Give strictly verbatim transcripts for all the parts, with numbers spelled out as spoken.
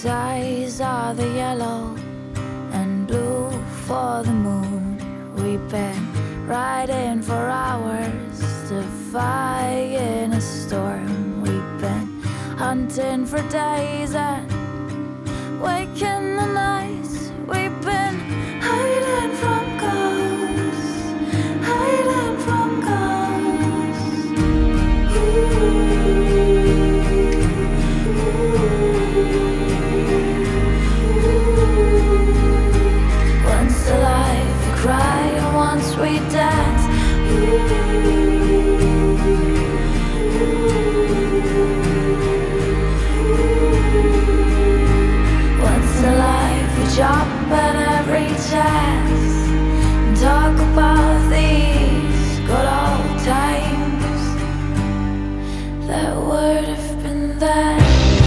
skies are the yellow and blue for the moon. We've been riding for hours, defying a storm. We've been hunting for days and waking the nights. We've been hiding from ghosts, hiding from ghosts. Ooh. Once alive we cry and once we dance. Once alive we jump at every chance and talk about these good old times that would have been there.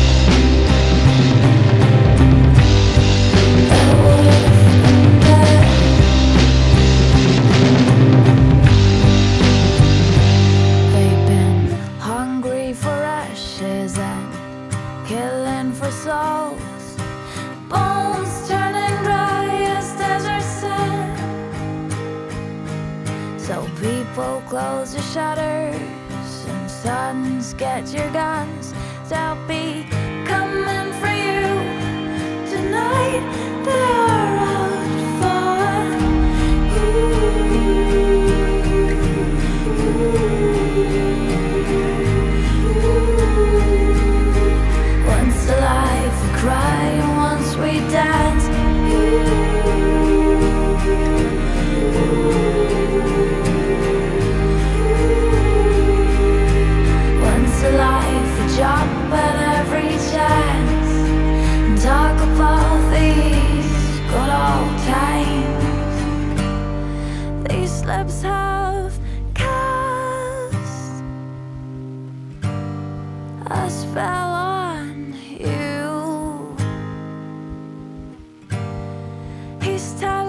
Killing for souls, bones turning dry as desert sand. So people close your shutters and sons get your guns. They'll be coming for you tonight. They are out for you. Once alive we cry and once we dance. Once alive we jump at every chance and talk about these good old times. These lips have cast a spell on you. He's telling